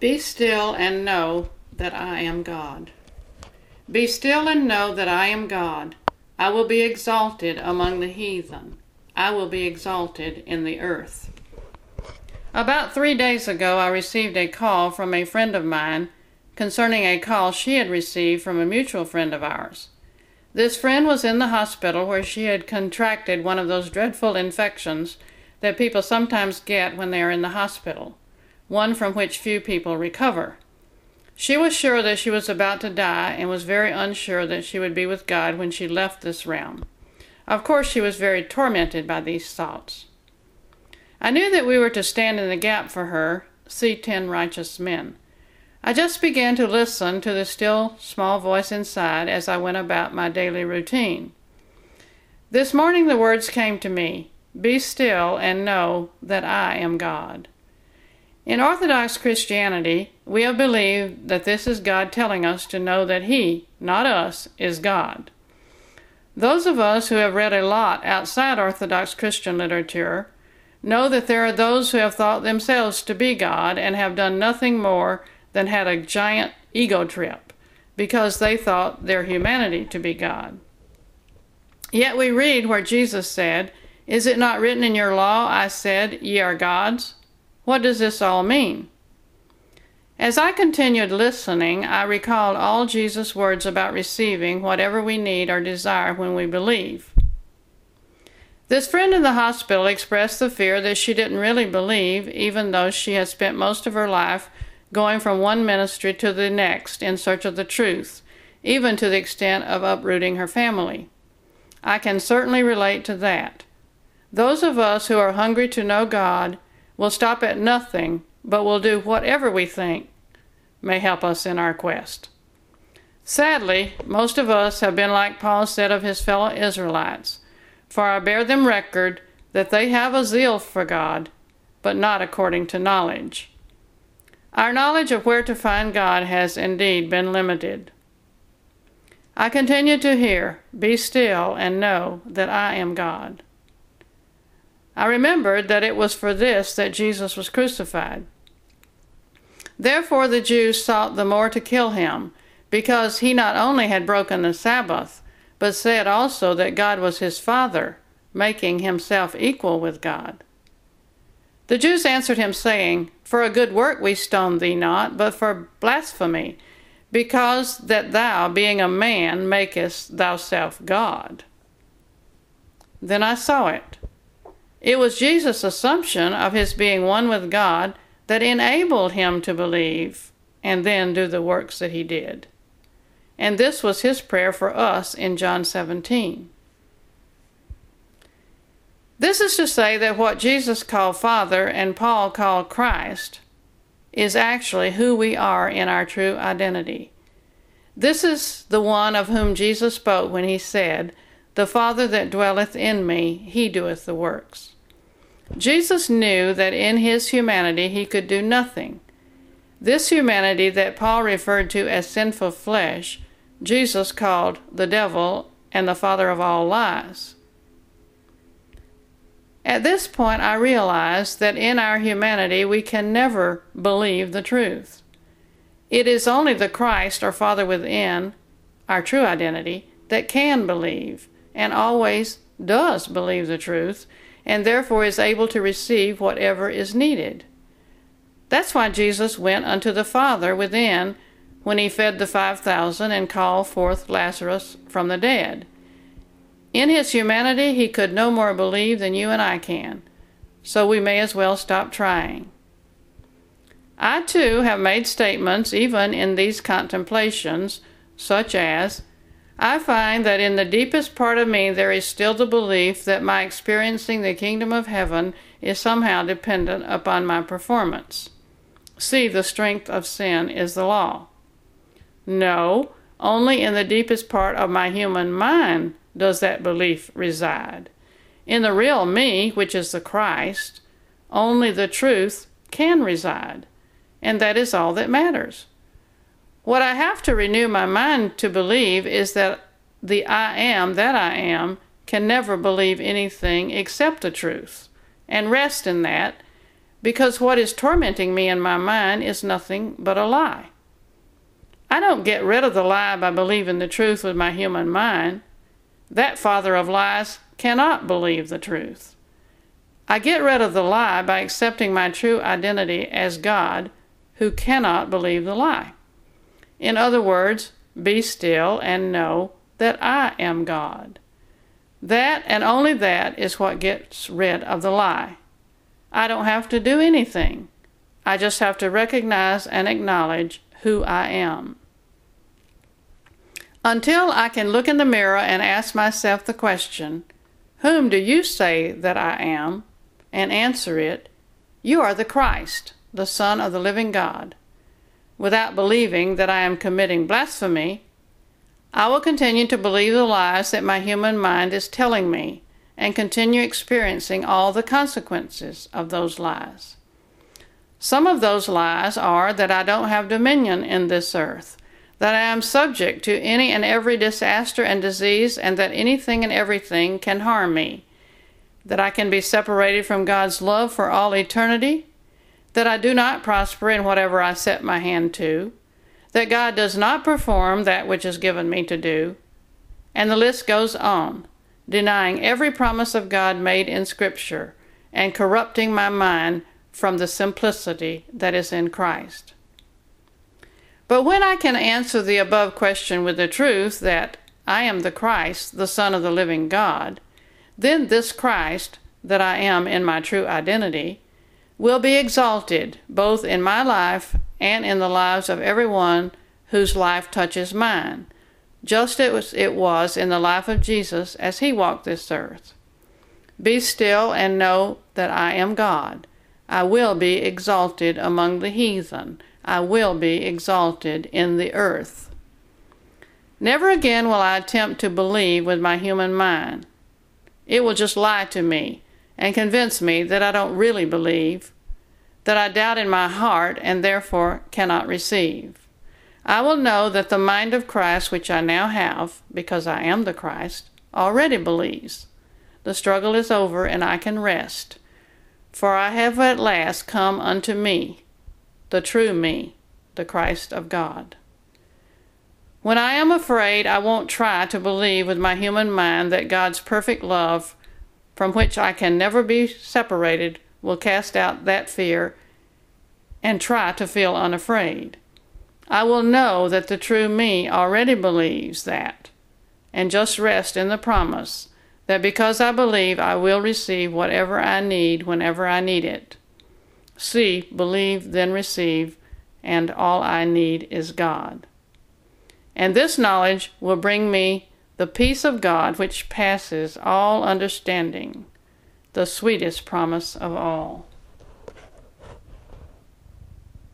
Be still and know that I am God. Be still and know that I am God. I will be exalted among the heathen. I will be exalted in the earth. About 3 days ago, I received a call from a friend of mine concerning a call she had received from a mutual friend of ours. This friend was in the hospital where she had contracted one of those dreadful infections that people sometimes get when they are in the hospital, one from which few people recover. She was sure that she was about to die and was very unsure that she would be with God when she left this realm. Of course, she was very tormented by these thoughts. I knew that we were to stand in the gap for her, see 10 righteous men. I just began to listen to the still, small voice inside as I went about my daily routine. This morning the words came to me, "Be still and know that I am God." In Orthodox Christianity, we have believed that this is God telling us to know that He, not us, is God. Those of us who have read a lot outside Orthodox Christian literature know that there are those who have thought themselves to be God and have done nothing more than had a giant ego trip because they thought their humanity to be God. Yet we read where Jesus said, "Is it not written in your law, I said, ye are gods?" What does this all mean? As I continued listening, I recalled all Jesus' words about receiving whatever we need or desire when we believe. This friend in the hospital expressed the fear that she didn't really believe, even though she had spent most of her life going from one ministry to the next in search of the truth, even to the extent of uprooting her family. I can certainly relate to that. Those of us who are hungry to know God will stop at nothing, but will do whatever we think may help us in our quest. Sadly, most of us have been like Paul said of his fellow Israelites, "For I bear them record that they have a zeal for God, but not according to knowledge." Our knowledge of where to find God has indeed been limited. I continue to hear, "Be still and know that I am God." I remembered that it was for this that Jesus was crucified. Therefore the Jews sought the more to kill him, because he not only had broken the Sabbath, but said also that God was his Father, making himself equal with God. The Jews answered him, saying, "For a good work we stone thee not, but for blasphemy, because that thou, being a man, makest thyself God." Then I saw it. It was Jesus' assumption of his being one with God that enabled him to believe and then do the works that he did. And this was his prayer for us in John 17. This is to say that what Jesus called Father and Paul called Christ is actually who we are in our true identity. This is the one of whom Jesus spoke when he said, "The Father that dwelleth in me, he doeth the works." Jesus knew that in his humanity he could do nothing. This humanity that Paul referred to as sinful flesh, Jesus called the devil and the father of all lies. At this point, I realized that in our humanity we can never believe the truth. It is only the Christ or Father within, our true identity, that can believe, and always does believe the truth, and therefore is able to receive whatever is needed. That's why Jesus went unto the Father within when he fed the 5,000 and called forth Lazarus from the dead. In his humanity, he could no more believe than you and I can, so we may as well stop trying. I, too, have made statements, even in these contemplations, such as, I find that in the deepest part of me there is still the belief that my experiencing the kingdom of heaven is somehow dependent upon my performance. See, the strength of sin is the law. No, only in the deepest part of my human mind does that belief reside. In the real me, which is the Christ, only the truth can reside, and that is all that matters. What I have to renew my mind to believe is that the I am that I am can never believe anything except the truth, and rest in that, because what is tormenting me in my mind is nothing but a lie. I don't get rid of the lie by believing the truth with my human mind. That father of lies cannot believe the truth. I get rid of the lie by accepting my true identity as God, who cannot believe the lie. In other words, be still and know that I am God. That and only that is what gets rid of the lie. I don't have to do anything. I just have to recognize and acknowledge who I am. Until I can look in the mirror and ask myself the question, "Whom do you say that I am?" and answer it, "You are the Christ, the Son of the living God," without believing that I am committing blasphemy, I will continue to believe the lies that my human mind is telling me and continue experiencing all the consequences of those lies. Some of those lies are that I don't have dominion in this earth, that I am subject to any and every disaster and disease, and that anything and everything can harm me, that I can be separated from God's love for all eternity, that I do not prosper in whatever I set my hand to, that God does not perform that which is given me to do, and the list goes on, denying every promise of God made in Scripture and corrupting my mind from the simplicity that is in Christ. But when I can answer the above question with the truth that I am the Christ, the Son of the living God, then this Christ, that I am in my true identity, will be exalted both in my life and in the lives of everyone whose life touches mine, just as it was in the life of Jesus as he walked this earth. Be still and know that I am God. I will be exalted among the heathen. I will be exalted in the earth. Never again will I attempt to believe with my human mind. It will just lie to me and convince me that I don't really believe, that I doubt in my heart and therefore cannot receive. I will know that the mind of Christ, which I now have, because I am the Christ, already believes. The struggle is over and I can rest, for I have at last come unto me, the true me, the Christ of God. When I am afraid, I won't try to believe with my human mind that God's perfect love, from which I can never be separated, will cast out that fear and try to feel unafraid. I will know that the true me already believes that, and just rest in the promise that because I believe, I will receive whatever I need whenever I need it. See, believe, then receive, and all I need is God. And this knowledge will bring me the peace of God which passes all understanding, the sweetest promise of all.